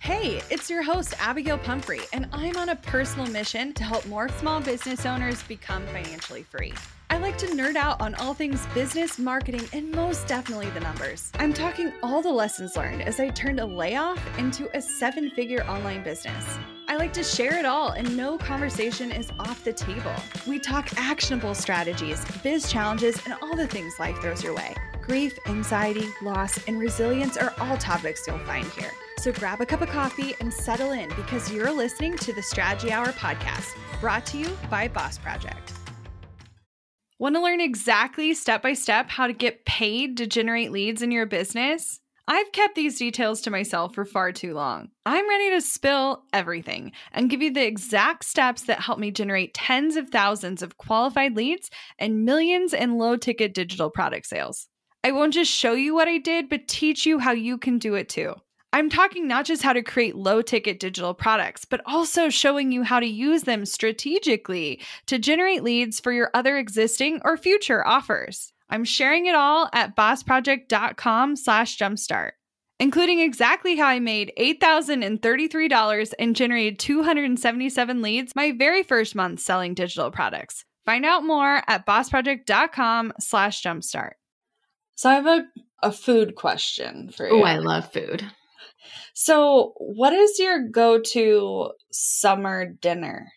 Hey, it's your host, Abigail Pumphrey, and I'm on a personal mission to help more small business owners become financially free. I like to nerd out on all things business, marketing, and most definitely the numbers. I'm talking all the lessons learned as I turned a layoff into a 7-figure online business. I like to share it all, and no conversation is off the table. We talk actionable strategies, biz challenges, and all the things life throws your way. Grief, anxiety, loss, and resilience are all topics you'll find here. So grab a cup of coffee and settle in because you're listening to the Strategy Hour podcast, brought to you by Boss Project. Want to learn exactly step-by-step how to get paid to generate leads in your business? I've kept these details to myself for far too long. I'm ready to spill everything and give you the exact steps that help me generate tens of thousands of qualified leads and millions in low-ticket digital product sales. I won't just show you what I did, but teach you how you can do it too. I'm talking not just how to create low-ticket digital products, but also showing you how to use them strategically to generate leads for your other existing or future offers. I'm sharing it all at bossproject.com/jumpstart, including exactly how I made $8,033 and generated 277 leads my very first month selling digital products. Find out more at bossproject.com/jumpstart. So I have a food question for you. Oh, I love food. So what is your go-to summer dinner?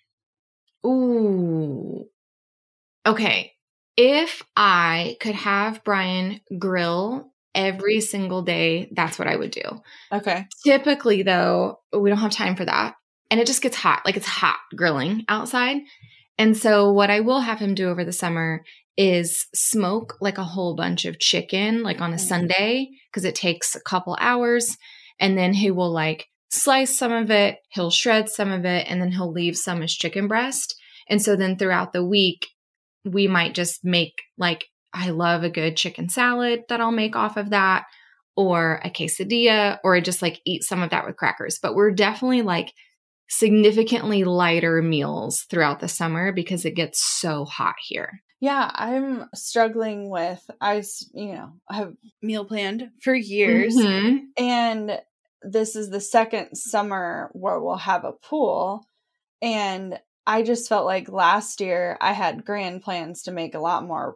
Ooh. Okay. If I could have Brian grill every single day, that's what I would do. Okay. Typically, though, we don't have time for that. And it just gets hot. Like it's hot grilling outside. And so what I will have him do over the summer is smoke like a whole bunch of chicken, like on a Sunday, because it takes a couple hours. And then he will like slice some of it, he'll shred some of it, and then he'll leave some as chicken breast. And so then throughout the week, we might just make like, I love a good chicken salad that I'll make off of that, or a quesadilla, or I just like eat some of that with crackers. But we're definitely like significantly lighter meals throughout the summer because it gets so hot here. Yeah, I'm struggling with, I have meal planned for years. Mm-hmm. And this is the second summer where we'll have a pool. And I just felt like last year I had grand plans to make a lot more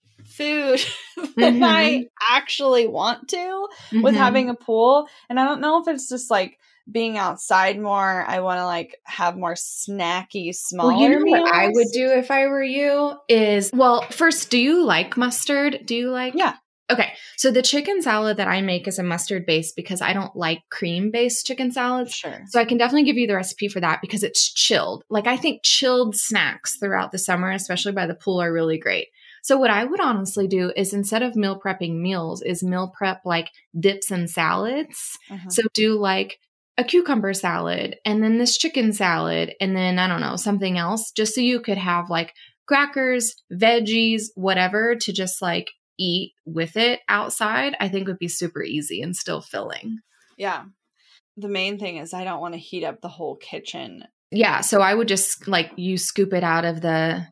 food than I actually want to with having a pool. And I don't know if it's just like being outside more. I want to like have more snacky, smaller meals. What I would do if I were you is, well, first, do you like mustard? Do you like? Yeah. Okay. So the chicken salad that I make is a mustard base because I don't like cream-based chicken salads. Sure. So I can definitely give you the recipe for that because it's chilled. Like I think chilled snacks throughout the summer, especially by the pool, are really great. So what I would honestly do is instead of meal prepping meals is meal prep like dips and salads. So do like a cucumber salad and then this chicken salad and then, I don't know, something else just so you could have like crackers, veggies, whatever to just like eat with it outside, I think would be super easy and still filling. Yeah. The main thing is I don't want to heat up the whole kitchen. Yeah. So I would just like you scoop it out of the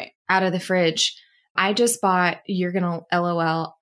fridge. I just bought, you're going to LOL.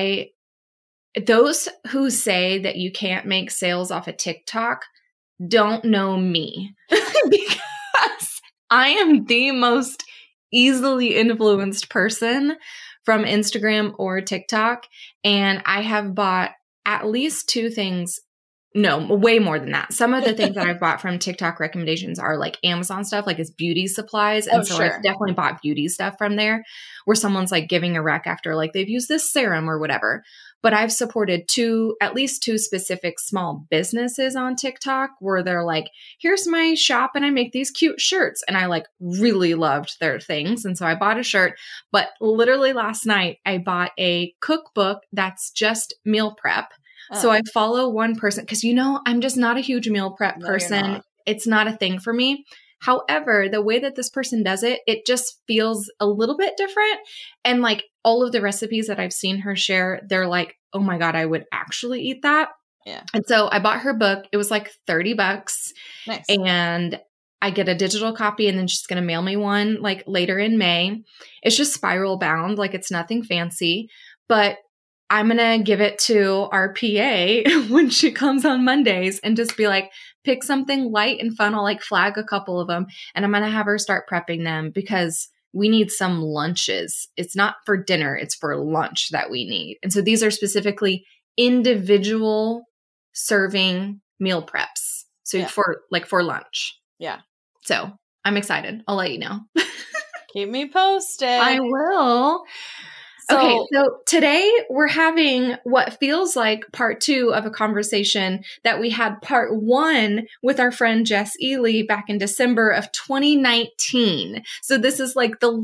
Those who say that you can't make sales off of TikTok don't know me because I am the most easily influenced person from Instagram or TikTok. And I have bought at least 2 things. No, way more than that. Some of the things that I've bought from TikTok recommendations are like Amazon stuff, like it's beauty supplies. And so I've definitely bought beauty stuff from there where someone's like giving a rec after like they've used this serum or whatever. But I've supported at least two specific small businesses on TikTok where they're like, here's my shop and I make these cute shirts. And I like really loved their things. And so I bought a shirt, but literally last night I bought a cookbook that's just meal prep. So I follow one person because, I'm just not a huge meal prep person. It's not a thing for me. However, the way that this person does it, it just feels a little bit different. And like all of the recipes that I've seen her share, they're like, oh my God, I would actually eat that. Yeah. And so I bought her book. It was like $30. Nice. And I get a digital copy and then she's going to mail me one like later in May. It's just spiral bound. Like it's nothing fancy, but I'm going to give it to our PA when she comes on Mondays and just be like, pick something light and fun. I'll like flag a couple of them and I'm going to have her start prepping them because we need some lunches. It's not for dinner. It's for lunch that we need. And so these are specifically individual serving meal preps. So for lunch. Yeah. So I'm excited. I'll let you know. Keep me posted. I will. Okay, so today we're having what feels like part 2 of a conversation that we had part 1 with our friend Jess Ely back in December of 2019. So this is like the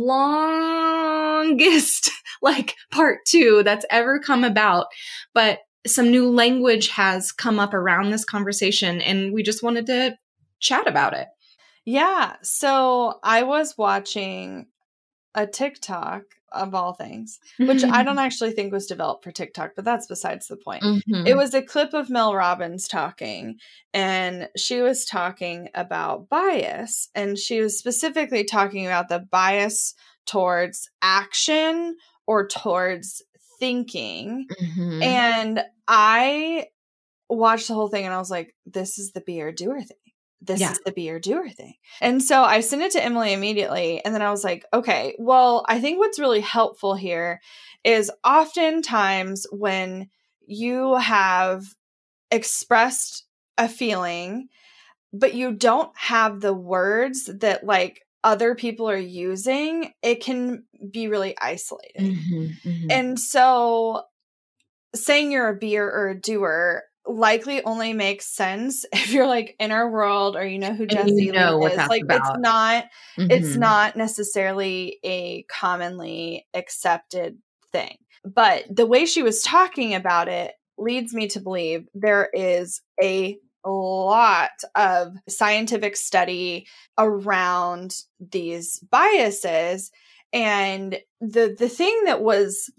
longest like part 2 that's ever come about, but some new language has come up around this conversation and we just wanted to chat about it. Yeah, so I was watching a TikTok of all things, which I don't actually think was developed for TikTok, but that's besides the point. Mm-hmm. It was a clip of Mel Robbins talking, and she was talking about bias, and she was specifically talking about the bias towards action or towards thinking. Mm-hmm. And I watched the whole thing and I was like, this is the be or doer thing. This is the be or doer thing. And so I sent it to Emily immediately. And then I was like, okay, well, I think what's really helpful here is oftentimes when you have expressed a feeling, but you don't have the words that like other people are using, it can be really isolating. Mm-hmm, mm-hmm. And so saying you're a beer or a doer likely only makes sense if you're like in our world or you know who Jess Ely is. Like about. It's not necessarily a commonly accepted thing. But the way she was talking about it leads me to believe there is a lot of scientific study around these biases. And the thing that was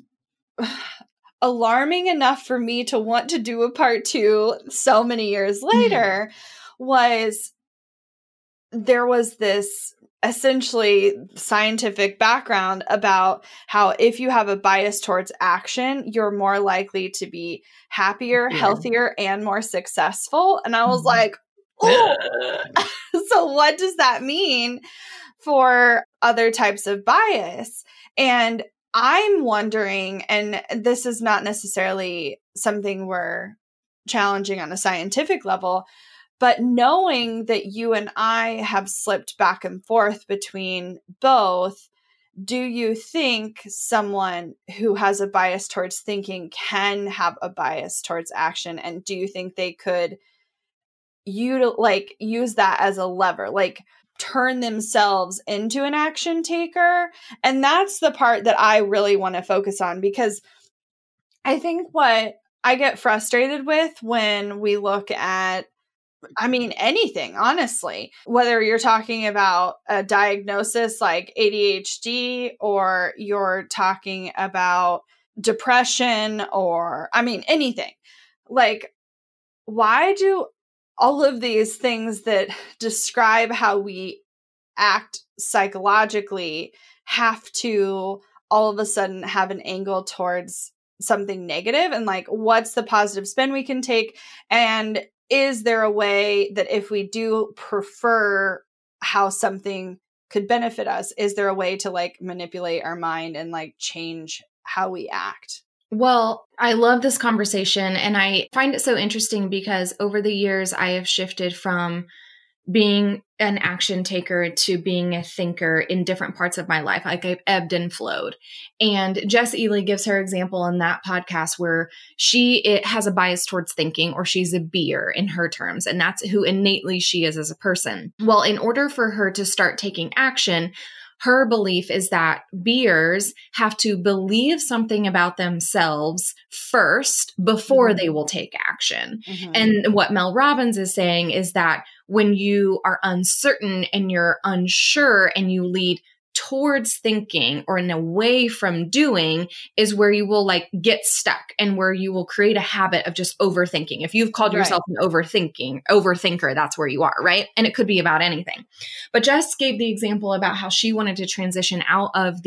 alarming enough for me to want to do a part 2 so many years later was there was this essentially scientific background about how if you have a bias towards action, you're more likely to be happier, healthier, and more successful. And I was like, oh, so what does that mean for other types of bias? And I'm wondering, and this is not necessarily something we're challenging on a scientific level, but knowing that you and I have slipped back and forth between both, do you think someone who has a bias towards thinking can have a bias towards action? And do you think they could use that as a lever? Like, turn themselves into an action taker? And that's the part that I really want to focus on, because I think what I get frustrated with when we look at, I mean, anything, honestly, whether you're talking about a diagnosis like ADHD or you're talking about depression or, I mean, anything, like, why do all of these things that describe how we act psychologically have to all of a sudden have an angle towards something negative? And like, what's the positive spin we can take? And is there a way that if we do prefer how something could benefit us, is there a way to like manipulate our mind and like change how we act? Well, I love this conversation and I find it so interesting because over the years I have shifted from being an action taker to being a thinker in different parts of my life. Like I've ebbed and flowed. And Jess Ely gives her example in that podcast where it has a bias towards thinking, or she's a beer in her terms. And that's who innately she is as a person. Well, in order for her to start taking action, her belief is that beers have to believe something about themselves first before they will take action. Mm-hmm. And what Mel Robbins is saying is that when you are uncertain and you're unsure and you lead towards thinking or in away from doing is where you will like get stuck and where you will create a habit of just overthinking. If you've called yourself an overthinker, that's where you are, right? And it could be about anything. But Jess gave the example about how she wanted to transition out of the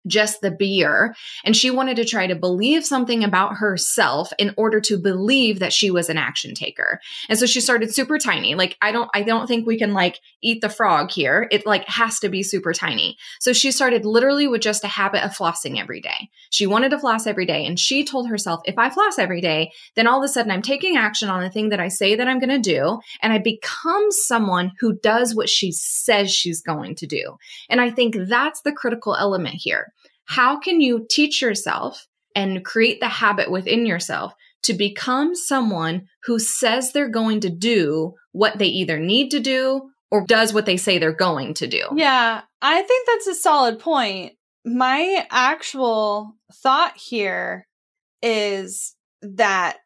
just the beer. And she wanted to try to believe something about herself in order to believe that she was an action taker. And so she started super tiny. Like, I don't think we can like eat the frog here. It like has to be super tiny. So she started literally with just a habit of flossing every day. She wanted to floss every day. And she told herself, if I floss every day, then all of a sudden I'm taking action on the thing that I say that I'm going to do. And I become someone who does what she says she's going to do. And I think that's the critical element here. How can you teach yourself and create the habit within yourself to become someone who says they're going to do what they either need to do or does what they say they're going to do? Yeah, I think that's a solid point. My actual thought here is that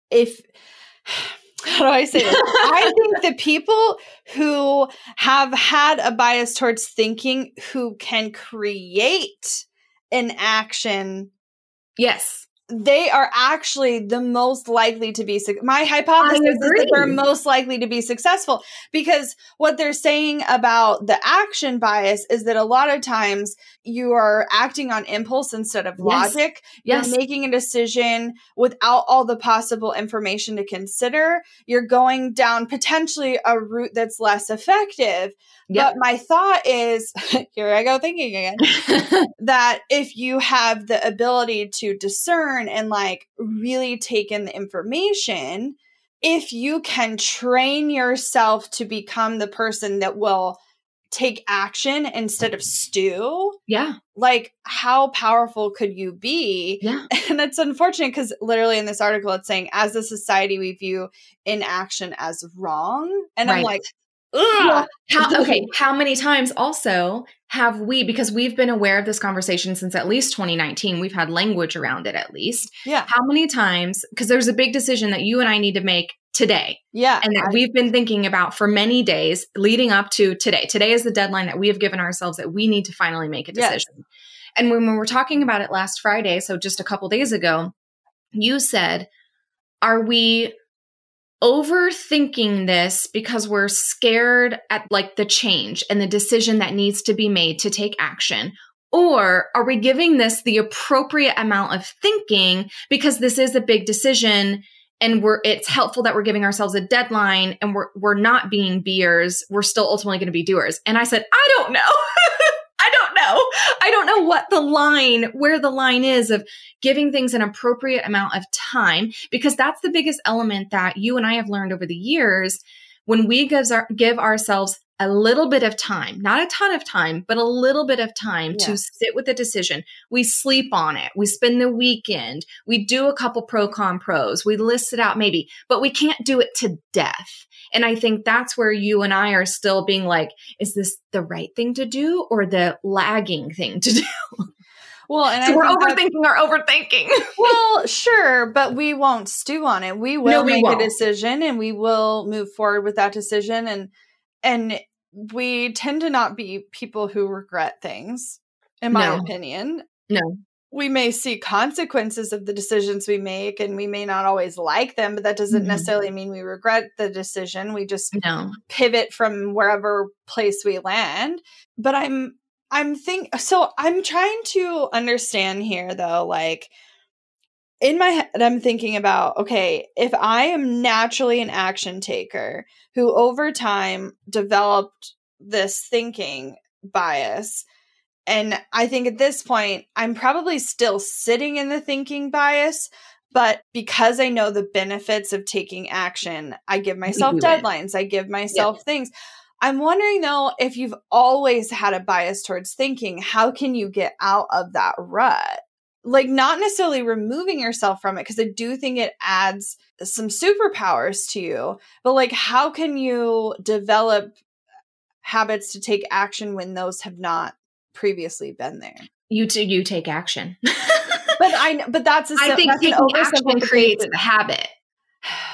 how do I say this? I think the people who have had a bias towards thinking who can create an action, yes, they are actually the most likely to be. My hypothesis is that they're most likely to be successful, because what they're saying about the action bias is that a lot of times you are acting on impulse instead of logic. Yes. You're making a decision without all the possible information to consider. You're going down potentially a route that's less effective. Yep. But my thought is, here I go thinking again, that if you have the ability to discern and like really take in the information, if you can train yourself to become the person that will take action instead of stew, like how powerful could you be? And it's unfortunate because literally in this article it's saying, as a society we view inaction as wrong. And I'm like, well, how many times also have we, because we've been aware of this conversation since at least 2019, we've had language around it at least. How many times, because there's a big decision that you and I need to make today. And that we've been thinking about for many days leading up to today. Today is the deadline that we have given ourselves that we need to finally make a decision. And when we were talking about it last Friday, so just a couple days ago, you said, are we overthinking this because we're scared at like the change and the decision that needs to be made to take action? Or are we giving this the appropriate amount of thinking because this is a big decision and it's helpful that we're giving ourselves a deadline and we're not being beers. We're still ultimately going to be doers. And I said, I don't know. I don't know where the line is of giving things an appropriate amount of time, because that's the biggest element that you and I have learned over the years. When we give ourselves a little bit of time, not a ton of time, but a little bit of time to sit with the decision. We sleep on it. We spend the weekend. We do a couple pro-con pros. We list it out maybe, but we can't do it to death. And I think that's where you and I are still being like, is this the right thing to do or the lagging thing to do? Well, and so we're overthinking our overthinking. Well, sure, but we won't stew on it. We will make a decision and we will move forward with that decision. And we tend to not be people who regret things, in my opinion. No. We may see consequences of the decisions we make and we may not always like them, but that doesn't necessarily mean we regret the decision. We just pivot from wherever place we land. But I'm trying to understand here though, like in my head, I'm thinking about, okay, if I am naturally an action taker who over time developed this thinking bias, and I think at this point, I'm probably still sitting in the thinking bias, but because I know the benefits of taking action, I give myself deadlines, I give myself things. I'm wondering though, if you've always had a bias towards thinking, how can you get out of that rut? Like not necessarily removing yourself from it, because I do think it adds some superpowers to you, but like but can you develop habits to take action when those have not previously been there? You take action. But that's I think taking action creates a habit.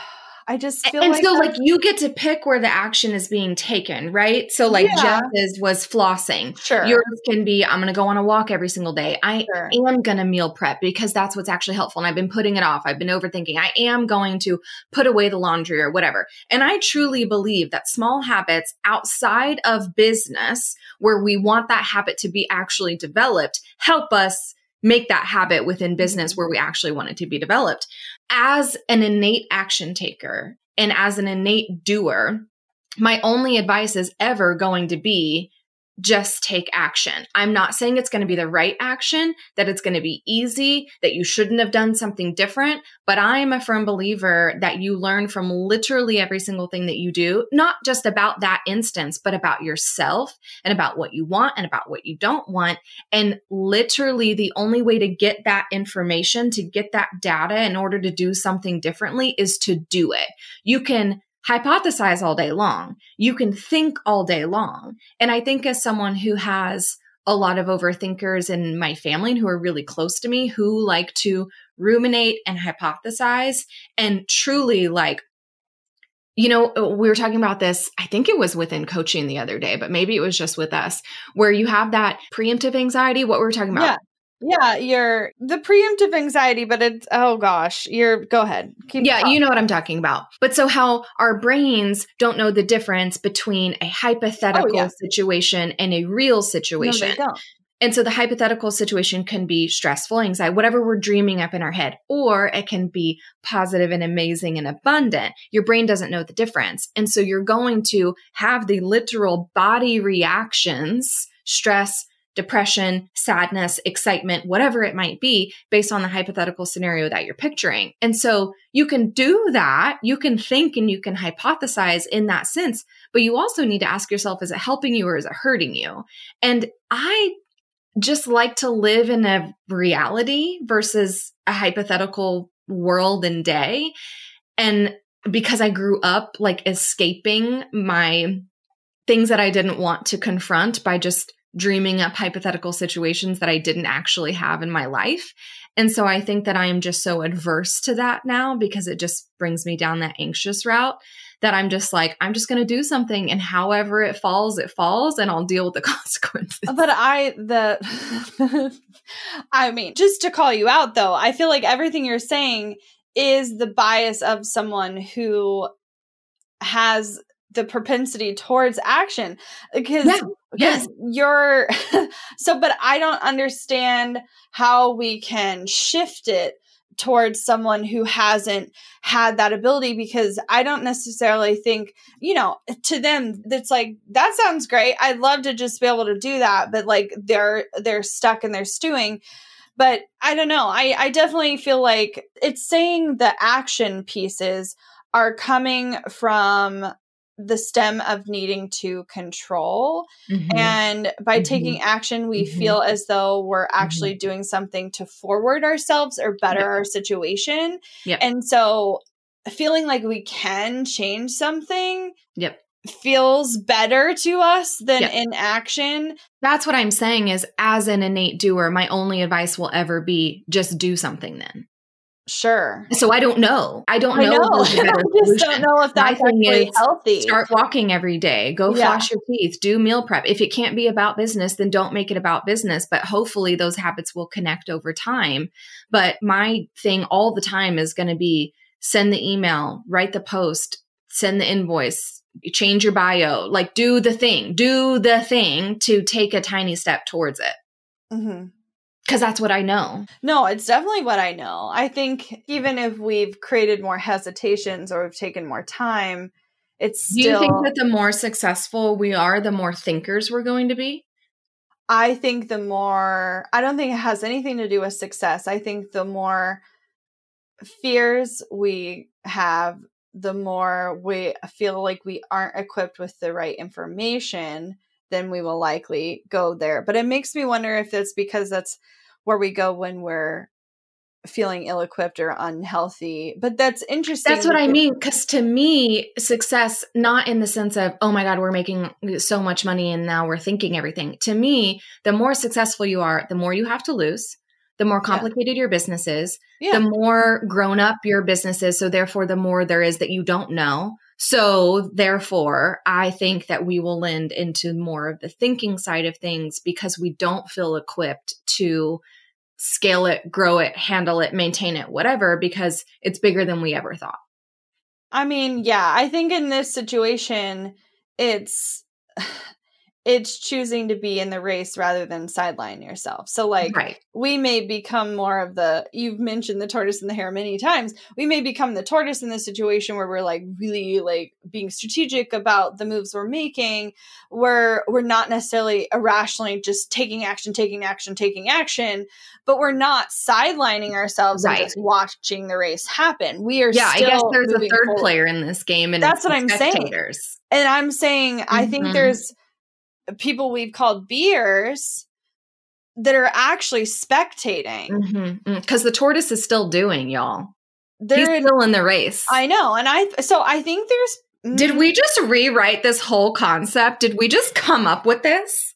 I just feel And like so like you get to pick where the action is being taken, right? So like Jess's was flossing. Sure. Yours can be, I'm going to go on a walk every single day. I Sure. am going to meal prep because that's what's actually helpful. And I've been putting it off. I've been overthinking. I am going to put away the laundry or whatever. And I truly believe that small habits outside of business, where we want that habit to be actually developed, help us make that habit within business where we actually want it to be developed. As an innate action taker and as an innate doer, my only advice is ever going to be just take action. I'm not saying it's going to be the right action, that it's going to be easy, that you shouldn't have done something different, but I am a firm believer that you learn from literally every single thing that you do, not just about that instance, but about yourself and about what you want and about what you don't want. And literally the only way to get that information, to get that data in order to do something differently is to do it. You can hypothesize all day long. You can think all day long. And I think as someone who has a lot of overthinkers in my family and who are really close to me, who like to ruminate and hypothesize and truly like, we were talking about this, I think it was within coaching the other day, but maybe it was just with us, where you have that preemptive anxiety, what we were talking about. Yeah, you're the preemptive anxiety, but it's, oh gosh, go ahead. Keep talking. You know what I'm talking about. But so how our brains don't know the difference between a hypothetical situation and a real situation. No, they don't. And so the hypothetical situation can be stressful, anxiety, whatever we're dreaming up in our head, or it can be positive and amazing and abundant. Your brain doesn't know the difference. And so you're going to have the literal body reactions, stress, depression, sadness, excitement, whatever it might be, based on the hypothetical scenario that you're picturing. And so you can do that. You can think and you can hypothesize in that sense, but you also need to ask yourself, is it helping you or is it hurting you? And I just like to live in a reality versus a hypothetical world and day. And because I grew up like escaping my things that I didn't want to confront by just dreaming up hypothetical situations that I didn't actually have in my life. And so I think that I am just so adverse to that now because it just brings me down that anxious route that I'm just like, I'm just going to do something and however it falls, and I'll deal with the consequences. But I mean, just to call you out though, I feel like everything you're saying is the bias of someone who has the propensity towards action because you're but I don't understand how we can shift it towards someone who hasn't had that ability, because I don't necessarily think, to them, it's like, that sounds great. I'd love to just be able to do that. But like they're stuck and they're stewing. But I don't know. I definitely feel like it's saying the action pieces are coming from the stem of needing to control. Mm-hmm. And by taking action, we feel as though we're actually doing something to forward ourselves or better our situation. Yep. And so feeling like we can change something feels better to us than in action. That's what I'm saying is, as an innate doer, my only advice will ever be just do something then. Sure. So I don't know. I don't know. I just don't know if that's actually healthy. Start walking every day. Go floss your teeth. Do meal prep. If it can't be about business, then don't make it about business. But hopefully those habits will connect over time. But my thing all the time is going to be send the email, write the post, send the invoice, change your bio, like do the thing to take a tiny step towards it. Mm-hmm. Because that's what I know. No, it's definitely what I know. I think even if we've created more hesitations or we've taken more time, it's still... Do you think that the more successful we are, the more thinkers we're going to be? I think the more... I don't think it has anything to do with success. I think the more fears we have, the more we feel like we aren't equipped with the right information, then we will likely go there. But it makes me wonder if it's because that's where we go when we're feeling ill-equipped or unhealthy. But that's interesting. That's what I mean. Because to me, success, not in the sense of, oh my God, we're making so much money and now we're thinking everything. To me, the more successful you are, the more you have to lose, the more complicated your business is, Yeah. the more grown up your business is. So therefore, the more there is that you don't know. So therefore, I think that we will lend into more of the thinking side of things because we don't feel equipped to scale it, grow it, handle it, maintain it, whatever, because it's bigger than we ever thought. I mean, yeah, I think in this situation, it's choosing to be in the race rather than sideline yourself. So like Right. we may become more of you've mentioned the tortoise and the hare many times. We may become the tortoise in this situation where we're like really like being strategic about the moves we're making, where we're not necessarily irrationally just taking action, but we're not sidelining ourselves and just watching the race happen. We are I guess there's a third forward. player in this game, and that's what I'm spectators. saying. And I'm saying, I think there's people we've called beers that are actually spectating. Because the tortoise is still doing, y'all. He's still in the race. I know. And I think there's... Did we just rewrite this whole concept? Did we just come up with this?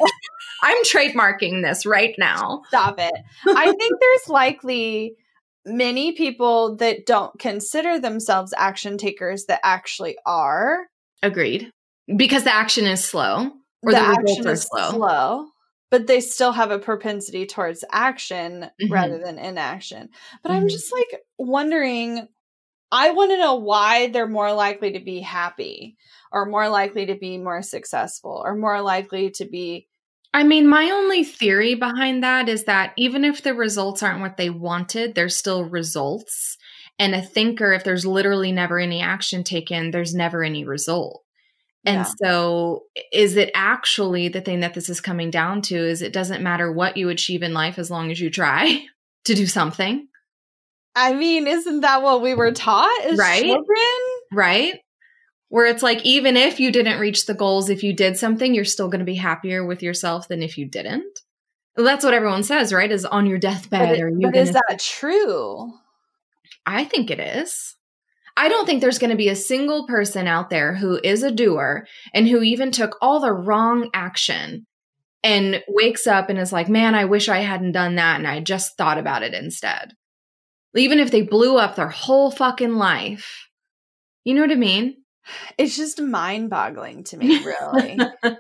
I'm trademarking this right now. Stop it. I think there's likely many people that don't consider themselves action takers that actually are. Agreed. Because the action is slow. Or the action is slow, but they still have a propensity towards action rather than inaction. But I'm just like wondering, I want to know why they're more likely to be happy or more likely to be more successful or more likely to be... I mean, my only theory behind that is that even if the results aren't what they wanted, there's still results. And a thinker, if there's literally never any action taken, there's never any result. And so is it actually the thing that this is coming down to is it doesn't matter what you achieve in life as long as you try to do something? I mean, isn't that what we were taught as children? Right. Where it's like, even if you didn't reach the goals, if you did something, you're still going to be happier with yourself than if you didn't. Well, that's what everyone says, right? Is on your deathbed. But is that true? I think it is. I don't think there's going to be a single person out there who is a doer and who even took all the wrong action and wakes up and is like, man, I wish I hadn't done that. And I just thought about it instead. Even if they blew up their whole fucking life. You know what I mean? It's just mind-boggling to me, really.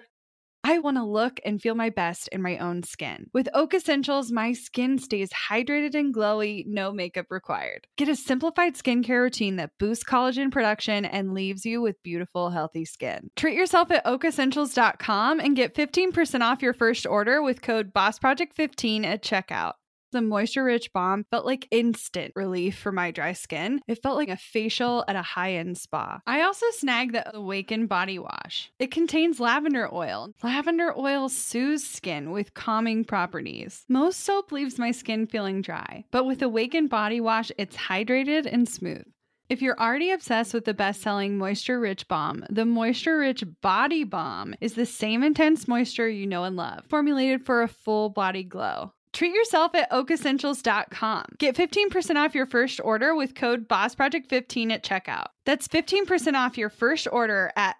I want to look and feel my best in my own skin. With Oak Essentials, my skin stays hydrated and glowy, no makeup required. Get a simplified skincare routine that boosts collagen production and leaves you with beautiful, healthy skin. Treat yourself at oakessentials.com and get 15% off your first order with code BOSSPROJECT15 at checkout. The Moisture Rich Balm felt like instant relief for my dry skin. It felt like a facial at a high-end spa. I also snagged the Awaken Body Wash. It contains lavender oil. Lavender oil soothes skin with calming properties. Most soap leaves my skin feeling dry, but with Awaken Body Wash, it's hydrated and smooth. If you're already obsessed with the best-selling Moisture Rich Balm, the Moisture Rich Body Balm is the same intense moisture you know and love, formulated for a full body glow. Treat yourself at oakessentials.com. Get 15% off your first order with code BOSSPROJECT15 at checkout. That's 15% off your first order at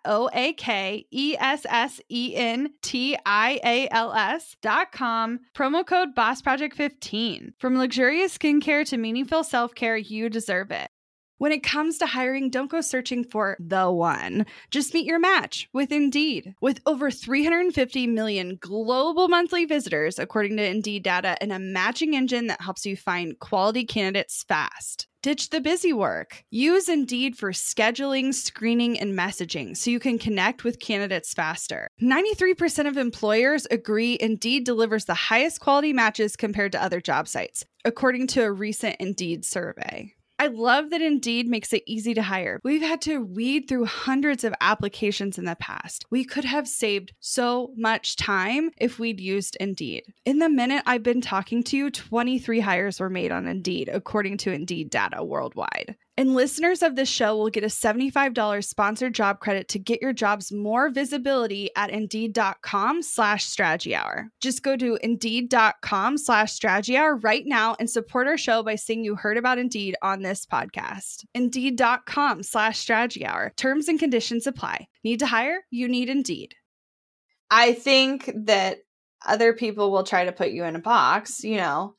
oakessentials.com. Promo code BOSSPROJECT15. From luxurious skincare to meaningful self-care, you deserve it. When it comes to hiring, don't go searching for the one. Just meet your match with Indeed. With over 350 million global monthly visitors, according to Indeed data, and a matching engine that helps you find quality candidates fast. Ditch the busy work. Use Indeed for scheduling, screening, and messaging so you can connect with candidates faster. 93% of employers agree Indeed delivers the highest quality matches compared to other job sites, according to a recent Indeed survey. I love that Indeed makes it easy to hire. We've had to weed through hundreds of applications in the past. We could have saved so much time if we'd used Indeed. In the minute I've been talking to you, 23 hires were made on Indeed, according to Indeed data worldwide. And listeners of this show will get a $75 sponsored job credit to get your jobs more visibility at Indeed.com/Strategy Hour. Just go to Indeed.com/Strategy Hour right now and support our show by saying you heard about Indeed on this podcast. Indeed.com/Strategy Hour. Terms and conditions apply. Need to hire? You need Indeed. I think that other people will try to put you in a box, you know,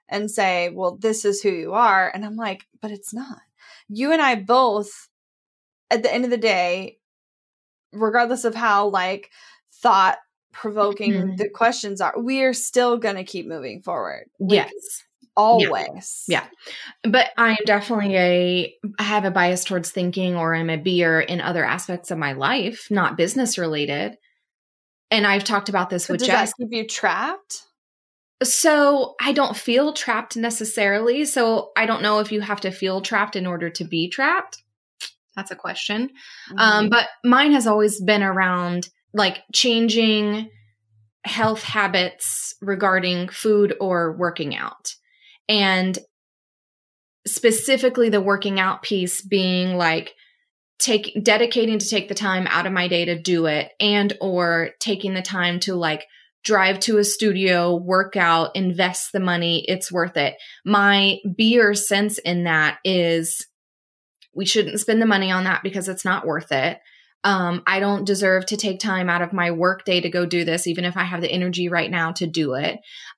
and say, well, this is who you are. And I'm like, but it's not. You and I both, at the end of the day, regardless of how like thought provoking the questions are, we are still going to keep moving forward. Yes. Always. Yeah. But I am definitely I have a bias towards thinking, or I'm a beer in other aspects of my life, not business related. And I've talked about this with Jess. Does that keep you trapped? So I don't feel trapped necessarily. So I don't know if you have to feel trapped in order to be trapped. That's a question. But mine has always been around like changing health habits regarding food or working out. And specifically the working out piece being like dedicating to take the time out of my day to do it, and or taking the time to like drive to a studio, work out, invest the money. It's worth it. My beer sense in that is we shouldn't spend the money on that because it's not worth it. I don't deserve to take time out of my work day to go do this, even if I have the energy right now to do it.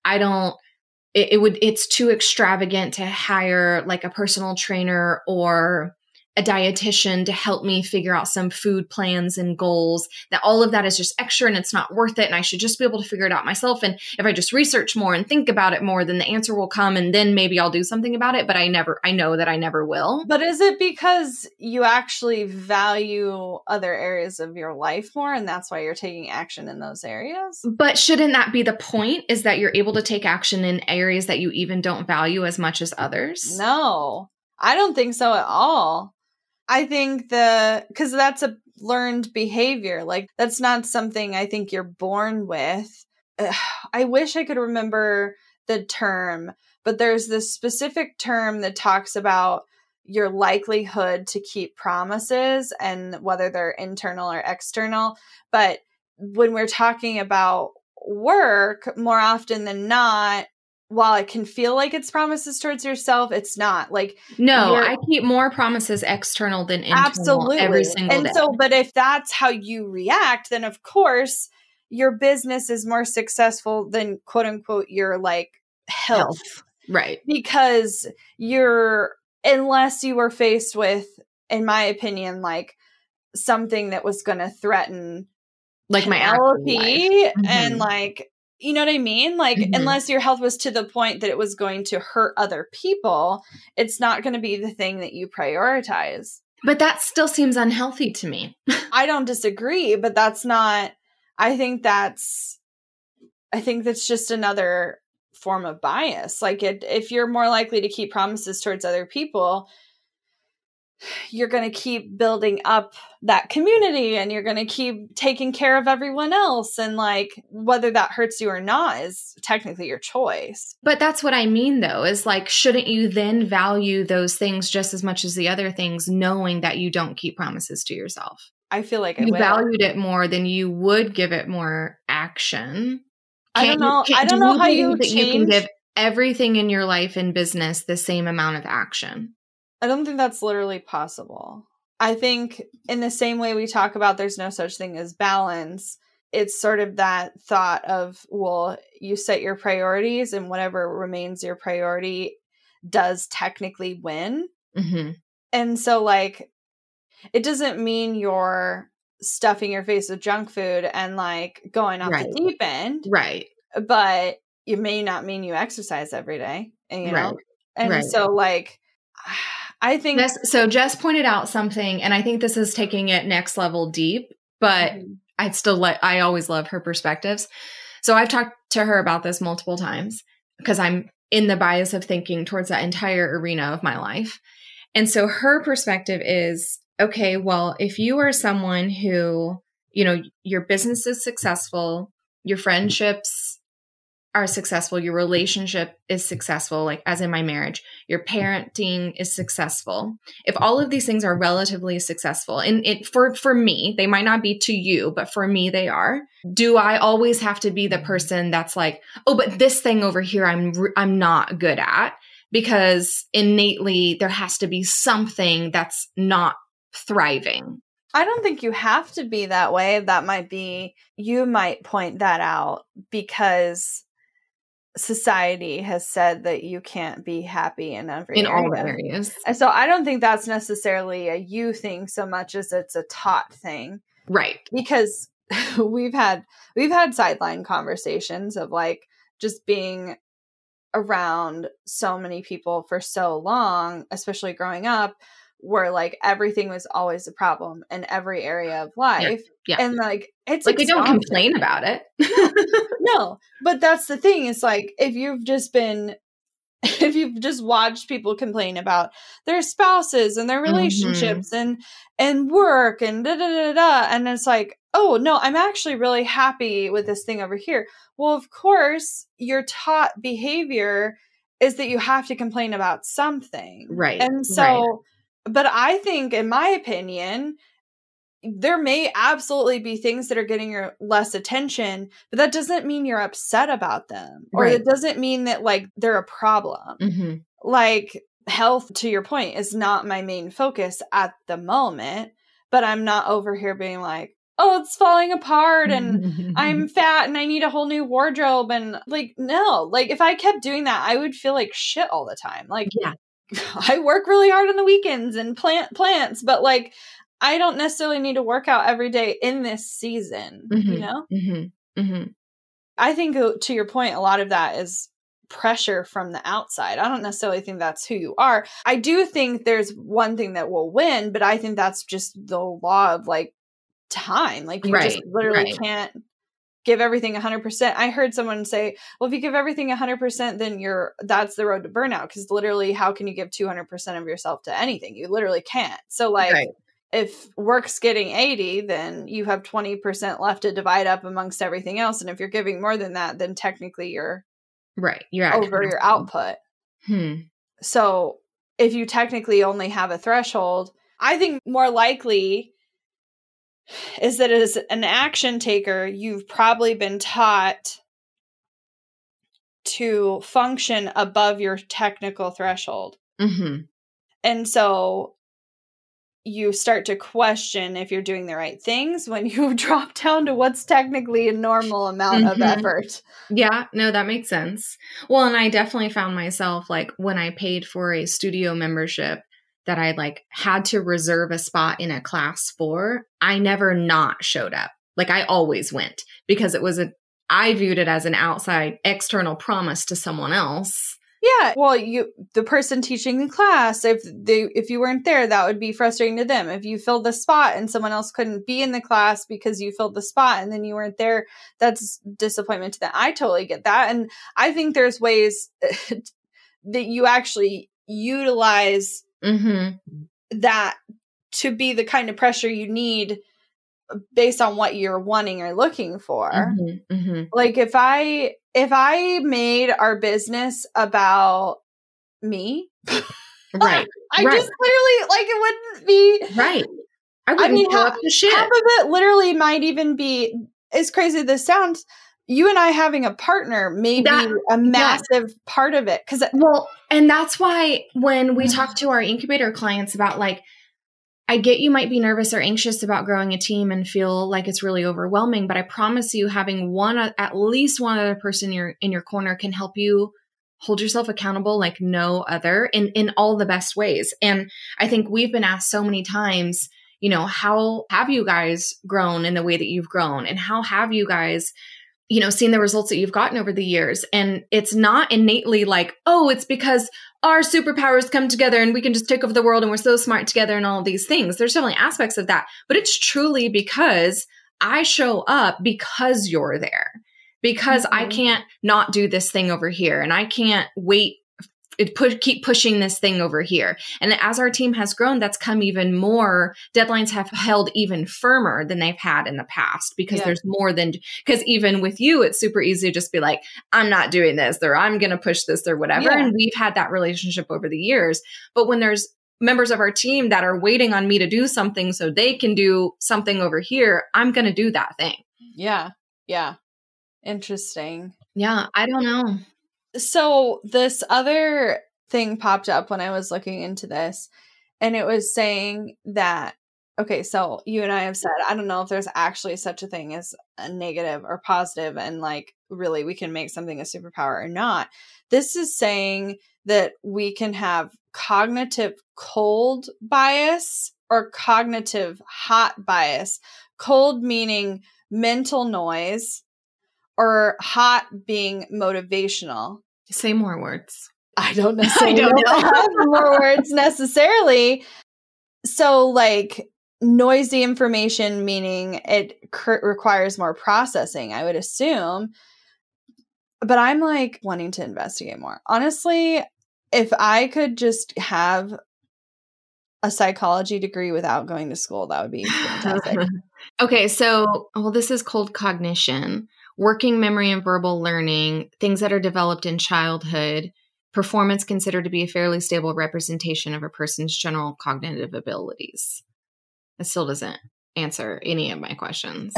It's too extravagant to hire like a personal trainer or a dietitian to help me figure out some food plans and goals. That all of that is just extra and it's not worth it. And I should just be able to figure it out myself. And if I just research more and think about it more, then the answer will come and then maybe I'll do something about it. But I know that I never will. But is it because you actually value other areas of your life more and that's why you're taking action in those areas? But shouldn't that be the point, is that you're able to take action in areas that you even don't value as much as others? No, I don't think so at all. I think because that's a learned behavior. Like that's not something I think you're born with. I wish I could remember the term, but there's this specific term that talks about your likelihood to keep promises and whether they're internal or external. But when we're talking about work, more often than not, while it can feel like it's promises towards yourself, it's not. Like, no, I keep more promises external than internal. Absolutely. Every single day. And so, but if that's how you react, then of course your business is more successful than quote unquote your like health. Right. Because unless you were faced with, in my opinion, like something that was going to threaten like my actual life. And like, you know what I mean? Like, unless your health was to the point that it was going to hurt other people, it's not going to be the thing that you prioritize. But that still seems unhealthy to me. I don't disagree, but that's not, I think that's just another form of bias. Like if you're more likely to keep promises towards other people, you're going to keep building up that community and you're going to keep taking care of everyone else. And like, whether that hurts you or not is technically your choice. But that's what I mean though, is like, shouldn't you then value those things just as much as the other things, knowing that you don't keep promises to yourself? I feel like you valued it more than you would give it more action. I don't know how you change. You can give everything in your life and business the same amount of action. I don't think that's literally possible. I think in the same way we talk about there's no such thing as balance, it's sort of that thought of, well, you set your priorities and whatever remains your priority does technically win. And so like, it doesn't mean you're stuffing your face with junk food and like going off the deep end. Right. But it may not mean you exercise every day. And, you know? And so like, I think so. Jess pointed out something, and I think this is taking it next level deep, but I always love her perspectives. So I've talked to her about this multiple times because I'm in the bias of thinking towards that entire arena of my life. And so her perspective is, okay, well, if you are someone who, you know, your business is successful, your friendships are successful, your relationship is successful, like as in my marriage, your parenting is successful. If all of these things are relatively successful, and for me, they might not be to you, but for me, they are. Do I always have to be the person that's like, oh, but this thing over here, I'm not good at, because innately there has to be something that's not thriving. I don't think you have to be that way. You might point that out because society has said that you can't be happy in every in area. all the areas. And so I don't think that's necessarily a you thing so much as it's a taught thing. Right. Because we've had sideline conversations of like just being around so many people for so long, especially growing up, where like everything was always a problem in every area of life. Yeah. And like it's like we don't exhausting. complain about it. No, but that's the thing. It's like if you've just watched people complain about their spouses and their relationships and work and da da da da, and it's like, oh no, I'm actually really happy with this thing over here. Well, of course, your taught behavior is that you have to complain about something, Right? And so, but I think, in my opinion, there may absolutely be things that are getting your less attention, but that doesn't mean you're upset about them. Or it doesn't mean that like they're a problem. Like health, to your point, is not my main focus at the moment, but I'm not over here being like, oh, it's falling apart and I'm fat and I need a whole new wardrobe. And like, no, like if I kept doing that, I would feel like shit all the time. Like, I work really hard on the weekends and plant plants, but like, I don't necessarily need to work out every day in this season, you know? I think, to your point, a lot of that is pressure from the outside. I don't necessarily think that's who you are. I do think there's one thing that will win, but I think that's just the law of like time. Like you just literally can't give everything 100%. I heard someone say, well, if you give everything 100%, then that's the road to burnout. Because literally, how can you give 200% of yourself to anything? You literally can't. So like, if work's getting 80, then you have 20% left to divide up amongst everything else. And if you're giving more than that, then technically you're over your output. So if you technically only have a threshold, I think more likely is that as an action taker, you've probably been taught to function above your technical threshold. And so you start to question if you're doing the right things when you drop down to what's technically a normal amount of effort. Yeah, no, that makes sense. Well, and I definitely found myself like when I paid for a studio membership that I like had to reserve a spot in a class for, I never not showed up. Like I always went because I viewed it as an outside external promise to someone else. Yeah. Well, the person teaching the class, if you weren't there, that would be frustrating to them. If you filled the spot and someone else couldn't be in the class because you filled the spot and then you weren't there, that's disappointment to them. I totally get that. And I think there's ways that you actually utilize that to be the kind of pressure you need based on what you're wanting or looking for. Like if I made our business about me, just literally like it wouldn't be right. I mean, half of it literally might even be, as crazy as this sounds, you and I having a partner may be a massive part of it. And that's why when we talk to our incubator clients about like, I get you might be nervous or anxious about growing a team and feel like it's really overwhelming, but I promise you having at least one other person in your corner can help you hold yourself accountable like no other in all the best ways. And I think we've been asked so many times, you know, how have you guys grown in the way that you've grown? And how have you guys, you know, seen the results that you've gotten over the years? And it's not innately like, oh, it's because our superpowers come together and we can just take over the world and we're so smart together and all of these things. There's definitely aspects of that, but it's truly because I show up because you're there, because I can't not do this thing over here and I can't keep pushing this thing over here. And as our team has grown, that's come even more. Deadlines have held even firmer than they've had in the past because there's more than, because even with you, it's super easy to just be like, I'm not doing this or I'm going to push this or whatever. Yeah. And we've had that relationship over the years. But when there's members of our team that are waiting on me to do something so they can do something over here, I'm going to do that thing. Yeah. Yeah. Interesting. Yeah. I don't know. So this other thing popped up when I was looking into this, and it was saying that okay, so you and I have said, I don't know if there's actually such a thing as a negative or positive, and like really we can make something a superpower or not. This is saying that we can have cognitive cold bias or cognitive hot bias. Cold meaning mental noise, or hot being motivational. Say more words. I don't necessarily have more words necessarily. So like noisy information, meaning it requires more processing, I would assume. But I'm like wanting to investigate more. Honestly, if I could just have a psychology degree without going to school, that would be fantastic. Okay, so, this is cold cognition, working memory and verbal learning, things that are developed in childhood, performance considered to be a fairly stable representation of a person's general cognitive abilities. It still doesn't answer any of my questions.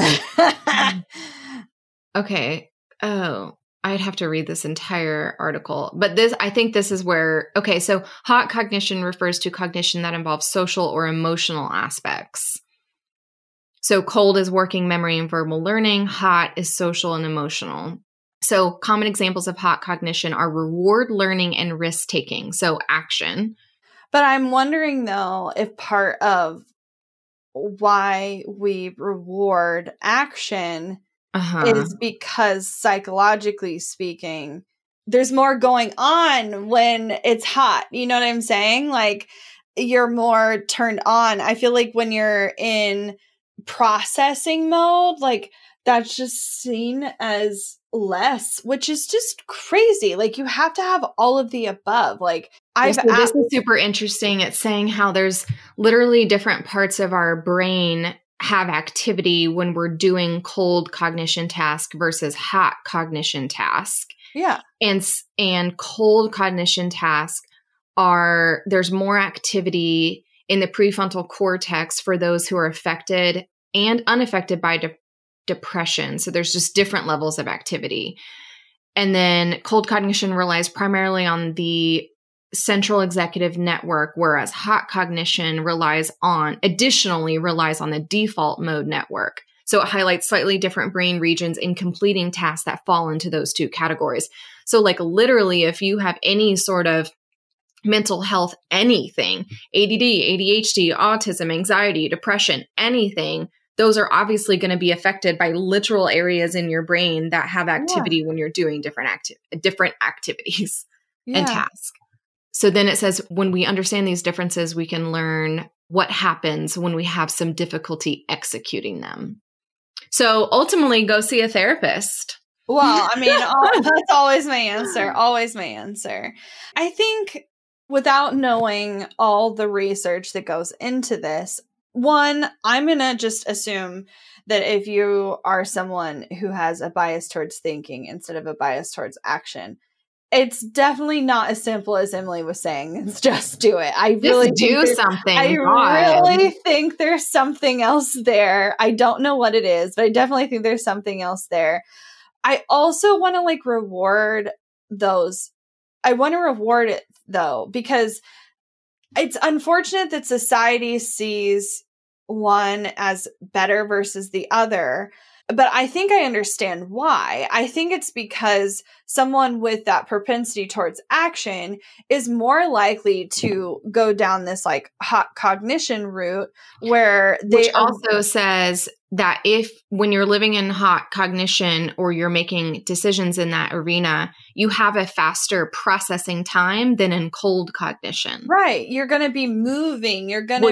Okay. Oh, I'd have to read this entire article. But I think this is where, okay, so hot cognition refers to cognition that involves social or emotional aspects. So cold is working memory and verbal learning. Hot is social and emotional. So common examples of hot cognition are reward learning and risk taking. So action. But I'm wondering though, if part of why we reward action is because psychologically speaking, there's more going on when it's hot. You know what I'm saying? Like you're more turned on. I feel like when you're in processing mode, like that's just seen as less, which is just crazy. Like you have to have all of the above. Like this is super interesting. It's saying how there's literally different parts of our brain have activity when we're doing cold cognition task versus hot cognition task. Yeah. And cold cognition task there's more activity in the prefrontal cortex for those who are affected and unaffected by depression. So there's just different levels of activity. And then cold cognition relies primarily on the central executive network, whereas hot cognition additionally relies on the default mode network. So it highlights slightly different brain regions in completing tasks that fall into those two categories. So like literally, if you have any sort of mental health, anything, ADD, ADHD, autism, anxiety, depression, anything, those are obviously going to be affected by literal areas in your brain that have activity when you're doing different activities and tasks. So then it says, when we understand these differences, we can learn what happens when we have some difficulty executing them. So ultimately, go see a therapist. Well, I mean, that's always my answer. Always my answer. I think without knowing all the research that goes into this, one, I'm going to just assume that if you are someone who has a bias towards thinking instead of a bias towards action, it's definitely not as simple as Emily was saying. It's just do it. I really do something. I really think there's something else there. I don't know what it is, but I definitely think there's something else there. I also want to like reward those. I want to reward it though, because it's unfortunate that society sees one as better versus the other. But I think I understand why. I think it's because someone with that propensity towards action is more likely to go down this like hot cognition route where which also says that when you're living in hot cognition or you're making decisions in that arena, you have a faster processing time than in cold cognition. Right. You're going to be moving.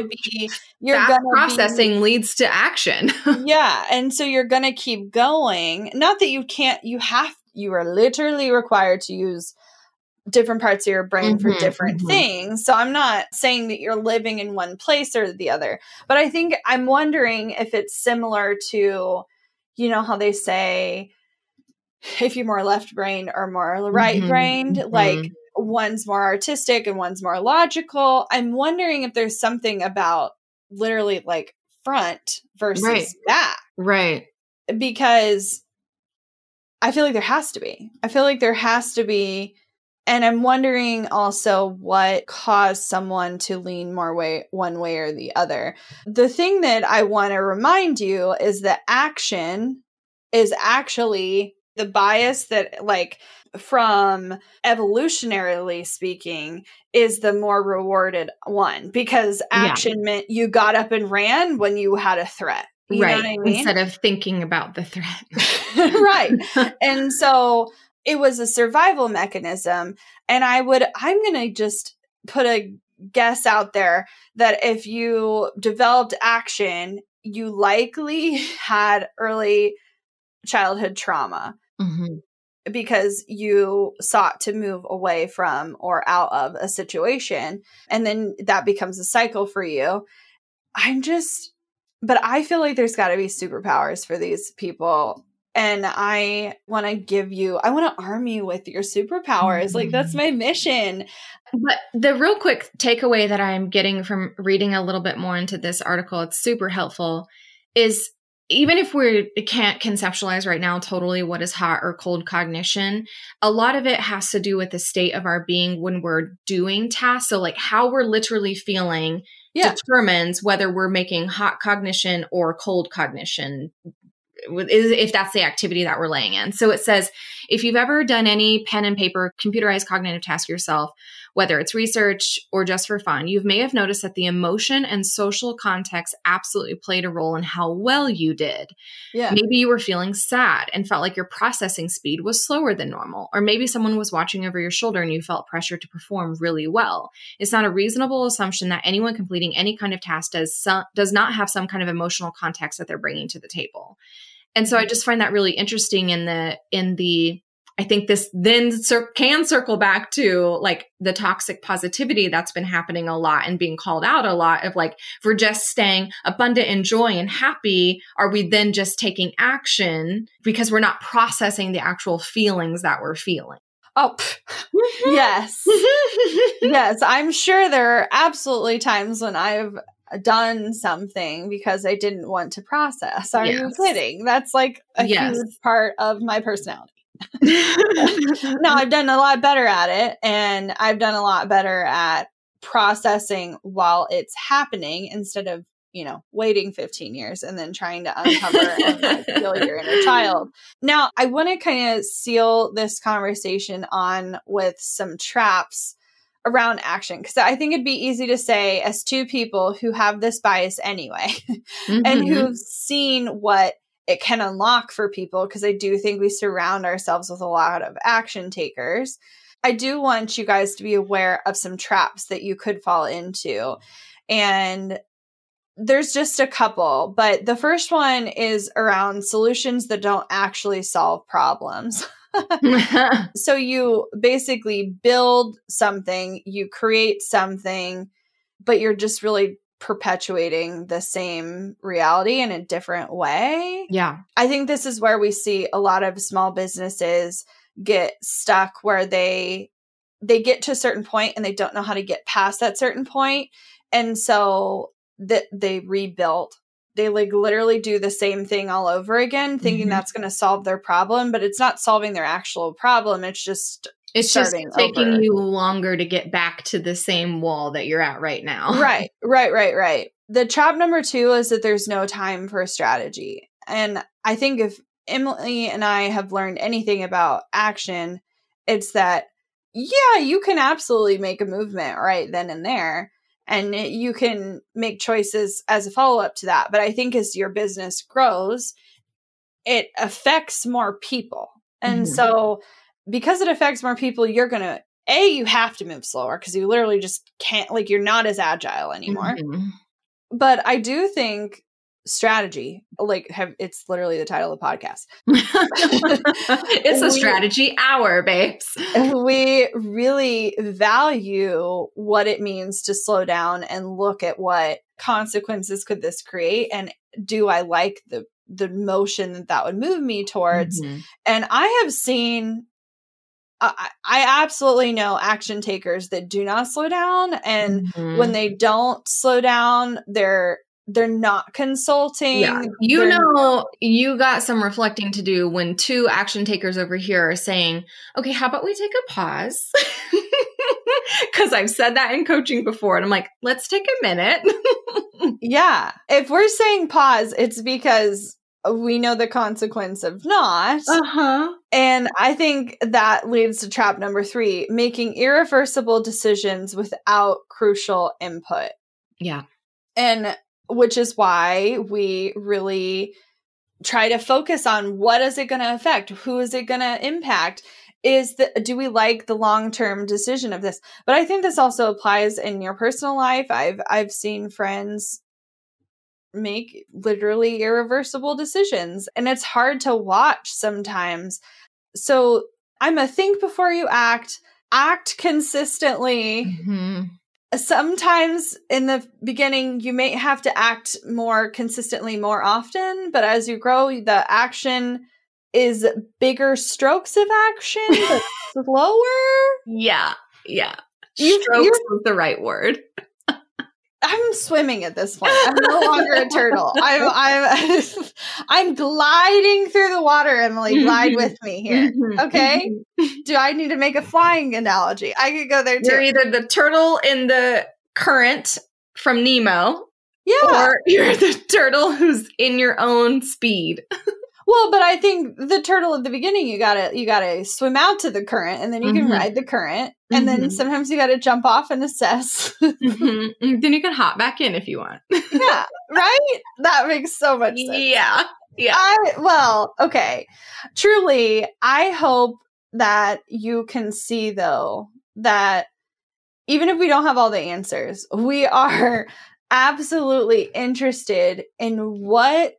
Processing leads to action. Yeah. And so you're going to keep going. Not that you are literally required to use different parts of your brain for different things. So I'm not saying that you're living in one place or the other, but I think I'm wondering if it's similar to, you know, how they say, if you're more left-brained or more right-brained, like one's more artistic and one's more logical. I'm wondering if there's something about literally like front versus back. Right. Because I feel like there has to be. I feel like there has to be And I'm wondering also what caused someone to lean more one way or the other. The thing that I want to remind you is that action is actually the bias that, like, from evolutionarily speaking, is the more rewarded one, because action meant you got up and ran when you had a threat. You know what I mean? Instead of thinking about the threat. Right. And so it was a survival mechanism. And I'm going to just put a guess out there that if you developed action, you likely had early childhood trauma because you sought to move away from or out of a situation. And then that becomes a cycle for you. But I feel like there's got to be superpowers for these people. And I want to arm you with your superpowers. Like, that's my mission. But the real quick takeaway that I'm getting from reading a little bit more into this article, it's super helpful, is even if we can't conceptualize right now totally what is hot or cold cognition, a lot of it has to do with the state of our being when we're doing tasks. So like how we're literally feeling determines whether we're making hot cognition or cold cognition, if that's the activity that we're laying in. So it says, if you've ever done any pen and paper computerized cognitive task yourself, whether it's research or just for fun, you may have noticed that the emotion and social context absolutely played a role in how well you did. Yeah. Maybe you were feeling sad and felt like your processing speed was slower than normal. Or maybe someone was watching over your shoulder and you felt pressure to perform really well. It's not a reasonable assumption that anyone completing any kind of task does not have some kind of emotional context that they're bringing to the table. And so I just find that really interesting in the I think this then can circle back to like the toxic positivity that's been happening a lot and being called out a lot of like, if we're just staying abundant in joy and happy, are we then just taking action because we're not processing the actual feelings that we're feeling? Oh, yes. Yes. I'm sure there are absolutely times when I've done something because I didn't want to process. Are you kidding? That's like a huge part of my personality. Now I've done a lot better at it, and I've done a lot better at processing while it's happening instead of, waiting 15 years and then trying to uncover and heal your inner child. Now, I want to kind of seal this conversation on with some traps around action, because I think it'd be easy to say, as two people who have this bias anyway, and who've seen what it can unlock for people, because I do think we surround ourselves with a lot of action takers. I do want you guys to be aware of some traps that you could fall into. And there's just a couple, but the first one is around solutions that don't actually solve problems. So you basically build something, you create something, but you're just really perpetuating the same reality in a different way. Yeah. I think this is where we see a lot of small businesses get stuck, where they get to a certain point and they don't know how to get past that certain point. And so they rebuild. They like literally do the same thing all over again, thinking that's going to solve their problem, but it's not solving their actual problem. It's just taking you longer to get back to the same wall that you're at right now. Right. The trap number 2 is that there's no time for a strategy. And I think if Emily and I have learned anything about action, it's that, you can absolutely make a movement right then and there. And you can make choices as a follow-up to that. But I think as your business grows, it affects more people. And so because it affects more people, you're going to, you have to move slower, because you literally just can't, like, you're not as agile anymore. But I do think strategy, it's literally the title of the podcast. It's a strategy hour, babes. We really value what it means to slow down and look at what consequences could this create, and do I like the motion that would move me towards. And I have seen, I absolutely know action takers that do not slow down, and when they don't slow down, they're not consulting. Yeah. You know, you got some reflecting to do when two action takers over here are saying, okay, how about we take a pause? Because I've said that in coaching before. And I'm like, let's take a minute. Yeah. If we're saying pause, it's because we know the consequence of not. Uh-huh. And I think that leads to trap number 3, making irreversible decisions without crucial input. Yeah. And which is why we really try to focus on what is it going to affect? Who is it going to impact? Do we like the long-term decision of this? But I think this also applies in your personal life. I've seen friends make literally irreversible decisions, and it's hard to watch sometimes. So I'm a think before you act consistently. Mm-hmm. Sometimes in the beginning, you may have to act more consistently more often, but as you grow, the action is bigger strokes of action, but slower. Yeah. Yeah. Strokes is the right word. I'm swimming at this point. I'm no longer a turtle. I'm gliding through the water, Emily. Glide with me here. Okay? Do I need to make a flying analogy? I could go there too. You're either the turtle in the current from Nemo. Yeah. Or you're the turtle who's in your own speed. Well, but I think the turtle at the beginning, you gotta swim out to the current, and then you can ride the current, and then sometimes you gotta jump off and assess. Then you can hop back in if you want. Yeah, right? That makes so much sense. Yeah. Yeah. Okay. Truly, I hope that you can see, though, that even if we don't have all the answers, we are absolutely interested in what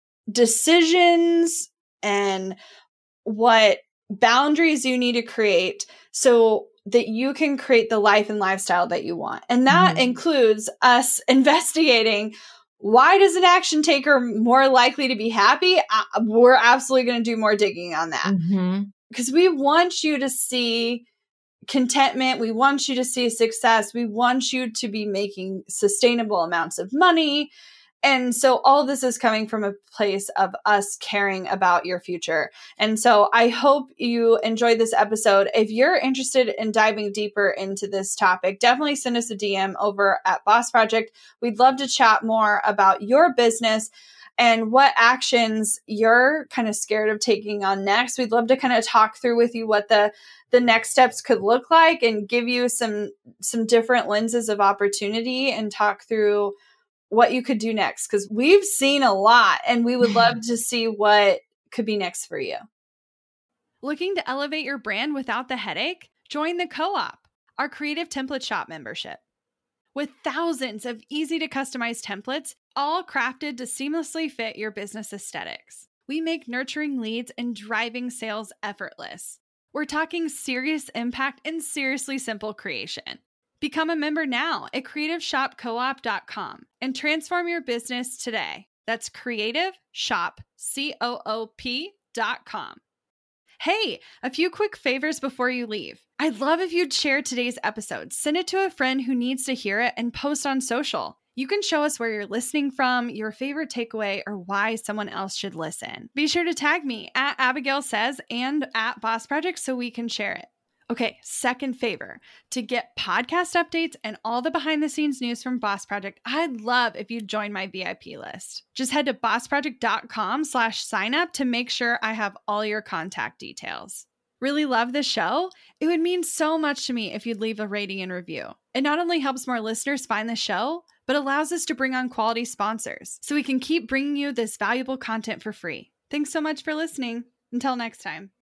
decisions and what boundaries you need to create so that you can create the life and lifestyle that you want. And that includes us investigating, why does an action taker more likely to be happy? We're absolutely going to do more digging on that. Because we want you to see contentment. We want you to see success. We want you to be making sustainable amounts of money. And so all of this is coming from a place of us caring about your future. And so I hope you enjoyed this episode. If you're interested in diving deeper into this topic, definitely send us a DM over at Boss Project. We'd love to chat more about your business and what actions you're kind of scared of taking on next. We'd love to kind of talk through with you what the next steps could look like and give you some different lenses of opportunity and talk through what you could do next, because we've seen a lot and we would love to see what could be next for you. Looking to elevate your brand without the headache? Join the Co-op, our creative template shop membership. With thousands of easy to customize templates, all crafted to seamlessly fit your business aesthetics, we make nurturing leads and driving sales effortless. We're talking serious impact and seriously simple creation. Become a member now at creativeshopcoop.com and transform your business today. That's creativeshopcoop.com. Hey, a few quick favors before you leave. I'd love if you'd share today's episode, send it to a friend who needs to hear it, and post on social. You can show us where you're listening from, your favorite takeaway, or why someone else should listen. Be sure to tag me at Abigail Says and at Boss Project so we can share it. Okay, second favor, to get podcast updates and all the behind the scenes news from Boss Project, I'd love if you'd join my VIP list. Just head to bossproject.com/sign up to make sure I have all your contact details. Really love the show? It would mean so much to me if you'd leave a rating and review. It not only helps more listeners find the show, but allows us to bring on quality sponsors so we can keep bringing you this valuable content for free. Thanks so much for listening. Until next time.